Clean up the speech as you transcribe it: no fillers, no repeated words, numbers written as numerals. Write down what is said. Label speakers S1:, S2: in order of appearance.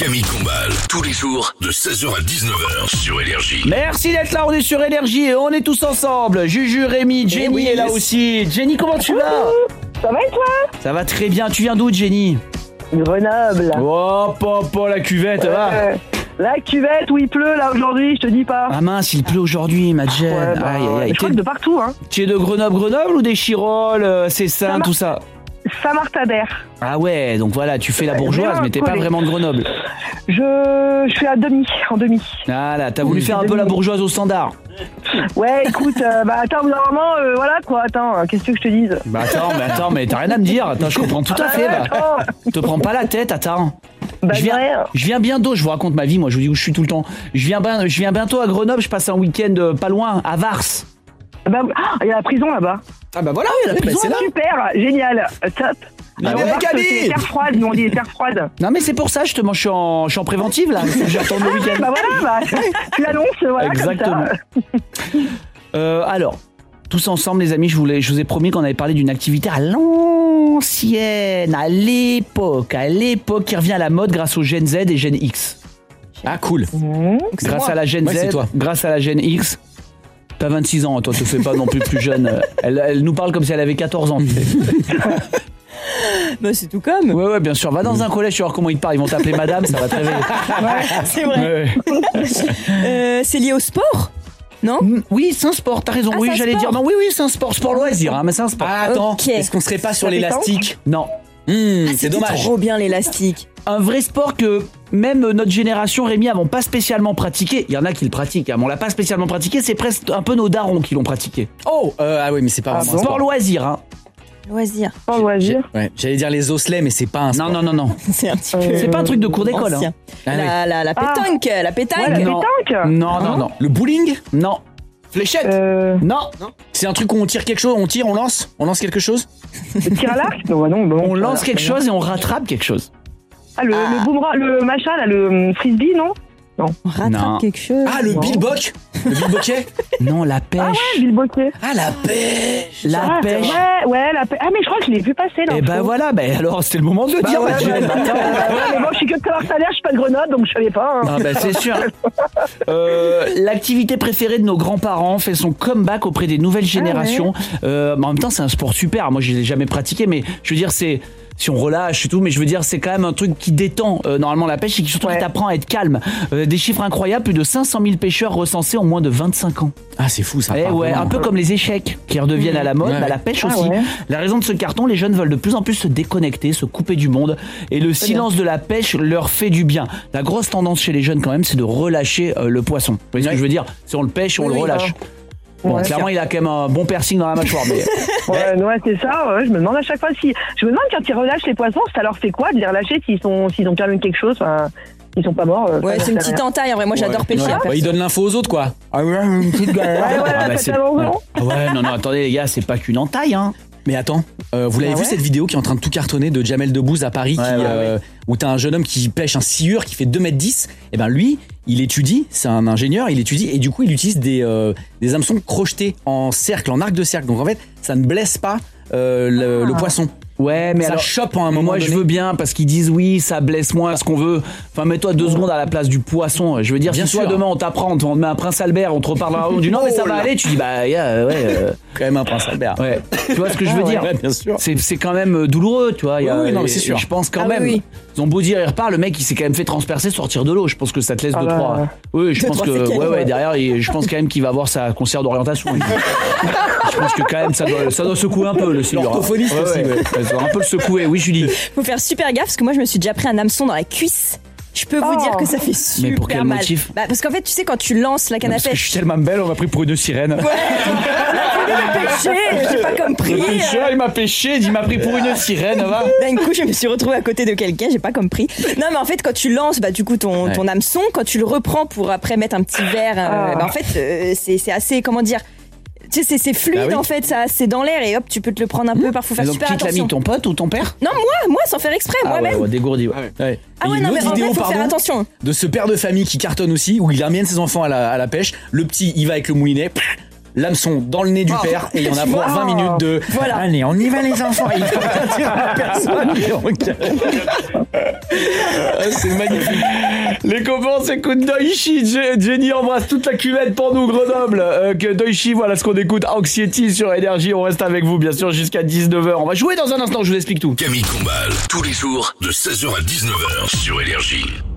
S1: Camille Combal, tous les jours de 16h à 19h sur Énergie.
S2: Merci d'être là, on est sur Énergie et on est tous ensemble. Juju, Rémi, Jenny est là aussi. Jenny, comment tu vas?
S3: Ça va et toi?
S2: Ça va très bien, tu viens d'où Jenny?
S3: Grenoble.
S2: Oh, papa, la cuvette, va.
S3: La cuvette où il pleut là aujourd'hui, je te dis pas.
S2: Ah mince, il pleut aujourd'hui, ma Jen. Aïe, aïe, aïe.
S3: Je crois que de partout, hein.
S2: Tu es de Grenoble ou des Chirolles, Cessin, tout ça?
S3: Saint-Martin-d'Air.
S2: Ah ouais, donc voilà, tu fais la bourgeoise, mais t'es pas vraiment de Grenoble.
S3: Je suis en demi.
S2: Ah là, t'as voulu faire un peu la bourgeoise au standard.
S3: Ouais, écoute, attends, normalement, voilà quoi, attends, qu'est-ce que je te dise?
S2: Attends, mais t'as rien à me dire. Attends, je comprends tout à fait. Te prends pas la tête, attends. Je viens bientôt, je vous raconte ma vie, moi je vous dis où je suis tout le temps. Je viens bientôt à Grenoble, je passe un week-end pas loin, à Vars.
S3: Il y a la prison là-bas.
S2: Ah bah voilà, il y a la prison,
S3: c'est là. Super, génial, top.
S2: Ah mais
S3: c'est les terres froides, nous on dit les terres froides.
S2: Non mais c'est pour ça, je suis en préventive là, j'attends le week-end.
S3: Tu l'annonces, voilà.
S2: Exactement. Comme ça. Alors, tous ensemble les amis, je vous ai promis qu'on avait parlé d'une activité à l'ancienne, à l'époque qui revient à la mode grâce aux Gen Z et Gen X.
S4: Ah cool.
S2: Grâce à la Gen Z, grâce à la Gen X. T'as 26 ans, toi te fais pas non plus jeune. Elle nous parle comme si elle avait 14 ans.
S5: Bah c'est tout comme.
S2: Ouais, bien sûr. Va dans un collège, tu vas voir comment ils te parlent. Ils vont t'appeler madame, ça va te réveiller.
S5: Ouais, c'est vrai.
S2: Ouais.
S5: C'est lié au sport? Non?
S2: Oui, c'est un sport, t'as raison.
S5: Ah,
S2: oui, j'allais dire. Non, oui, c'est un sport loisir, hein, mais c'est un sport.
S4: Ah, attends,
S5: Ok.
S4: est-ce qu'on serait pas sur l'élastique?
S2: Non.
S4: C'est dommage.
S5: Trop bien l'élastique.
S2: Un vrai sport que même notre génération, Rémi, n'avons pas spécialement pratiqué. Il y en a qui le pratiquent, hein, mais on l'a pas spécialement pratiqué. C'est presque un peu nos darons qui l'ont pratiqué.
S4: Oh, ah oui, mais c'est pas vraiment un
S2: Sport
S4: sport.
S2: loisir, hein.
S5: Loisir.
S3: Pas loisir.
S4: Ouais, j'allais dire les osselets, mais c'est pas un sport.
S2: Non.
S5: C'est un petit peu.
S2: C'est pas un truc de cours d'école, hein.
S5: La pétanque. La pétanque.
S3: Ouais, la pétanque.
S2: Non.
S4: Le bowling?
S2: Non.
S4: Fléchette?
S2: Non.
S4: C'est un truc où on tire quelque chose, on lance quelque chose?
S3: Le tir à l'arc? Non.
S2: On lance quelque chose et on rattrape quelque chose.
S3: Ah, le boomerang, le machin là, le frisbee, non?
S5: On rattrape quelque chose.
S4: Ah, le billbock? Le billboquet?
S2: Non, la pêche.
S3: Ah ouais, Villeboquet.
S4: Ah, la pêche!
S2: La pêche.
S3: Ouais, la pêche. Ah, mais je crois que je l'ai vu passer là.
S2: Et ben voilà, alors c'était le moment de le dire, ma Jen.
S3: Mais bon, je suis que de Saint-Martin-d'Air, je suis pas de Grenoble, donc je savais pas.
S2: Ah ben c'est sûr. L'activité préférée de nos grands-parents fait son comeback auprès des nouvelles générations. En même temps, c'est un sport super. Moi, je l'ai jamais pratiqué, mais je veux dire, c'est... Si on relâche et tout, mais je veux dire, c'est quand même un truc qui détend normalement la pêche et qui surtout qui t'apprend à être calme. Des chiffres incroyables, plus de 500 000 pêcheurs recensés en moins de 25 ans.
S4: Ah, c'est fou ça.
S2: Un peu comme les échecs qui redeviennent à la mode, la pêche aussi.
S3: Ouais.
S2: La raison de ce carton, les jeunes veulent de plus en plus se déconnecter, se couper du monde, et le silence de la pêche leur fait du bien. La grosse tendance chez les jeunes quand même, c'est de relâcher le poisson. Vous voyez ce que je veux dire? Si on le pêche, on le relâche. Bon, clairement, il a quand même un bon piercing dans la mâchoire. Mais...
S3: Ouais, c'est ça. Ouais, je me demande à chaque fois si. Je me demande quand ils relâchent les poissons, ça leur fait quoi de les relâcher s'ils ont quand même quelque chose. Ils sont pas morts.
S5: Ouais, c'est une petite entaille. En vrai, moi, j'adore pêcher.
S4: Il donne l'info aux autres, quoi.
S3: Ouais,
S2: non, attendez, les gars, c'est pas qu'une entaille, hein.
S4: Mais attends, vous l'avez vu cette vidéo qui est en train de tout cartonner de Jamel Debbouze à Paris, où t'as un jeune homme qui pêche un sciure qui fait 2m10. Et ben lui, il étudie, c'est un ingénieur, il étudie et du coup il utilise des hameçons crochetés en cercle, en arc de cercle. Donc en fait, ça ne blesse pas le poisson. Ouais, mais
S2: ça
S4: alors,
S2: chope à un moment. Moi, je veux bien parce qu'ils disent oui, ça blesse moins, ce qu'on veut. Enfin, mets-toi 2 secondes à la place du poisson. Je veux dire,
S4: bien
S2: si
S4: sûr.
S2: toi demain on t'apprend, on te met un Prince Albert, on te reparlera, on dit non mais ça va aller. Tu dis
S4: quand même un Prince Albert.
S2: Ouais. Tu vois ce que je veux dire?
S4: Ouais, bien sûr.
S2: C'est quand même douloureux, tu vois.
S4: Oui, non, mais c'est sûr.
S2: Je pense quand même. Oui. Ils ont beau dire, il repart, le mec il s'est quand même fait transpercer, sortir de l'eau. Je pense que ça te laisse 2-3. Oui, je pense que derrière, je pense quand même qu'il va avoir sa concert d'orientation. Je pense que quand même ça doit secouer un peu le silure.
S4: L'orthophoniste aussi.
S2: Ça doit un peu le secouer. Oui, Julie.
S5: Faut faire super gaffe parce que moi je me suis déjà pris un hameçon dans la cuisse. Je peux vous dire que ça fait super mal.
S2: Mais pour quel motif?
S5: Parce qu'en fait, tu sais, quand tu lances la canne à pêche.
S2: Parce que je suis tellement belle, on m'a pris pour une sirène.
S5: Ouais. Il m'a pêché, j'ai pas compris.
S2: Le pêcheur, il m'a pêché, il m'a pris pour une sirène, va.
S5: D'un coup, je me suis retrouvée à côté de quelqu'un, j'ai pas compris. Non, mais en fait, quand tu lances, du coup, ton hameçon, quand tu le reprends pour après mettre un petit verre, en fait, c'est assez, comment dire. Tu sais, c'est fluide en fait, ça, c'est dans l'air et hop, tu peux te le prendre un peu, parfois faire super attention.
S2: Qui te l'a mis, ton pote ou ton père?
S5: Non, moi, sans faire exprès, moi-même.
S2: Ouais, dégourdi. Ouais.
S5: Ah ouais, non, mais en vrai, faut faire attention.
S4: De ce père de famille qui cartonne aussi, où il amène ses enfants à la pêche. Le petit, il va avec le moulinet. l'hameçon dans le nez du père et il y en a pour 20 minutes de voilà. Allez, on y va les enfants. Il faut pas dire à personne.
S2: C'est magnifique. Les copains, on s'écoute Daichi. Jenny embrasse toute la cuvette pour nous, Grenoble. Daichi, voilà ce qu'on écoute. Anxiety sur Énergie. On reste avec vous, bien sûr, jusqu'à 19h. On va jouer dans un instant, je vous explique tout.
S1: Camille Combal, tous les jours de 16h à 19h sur Énergie.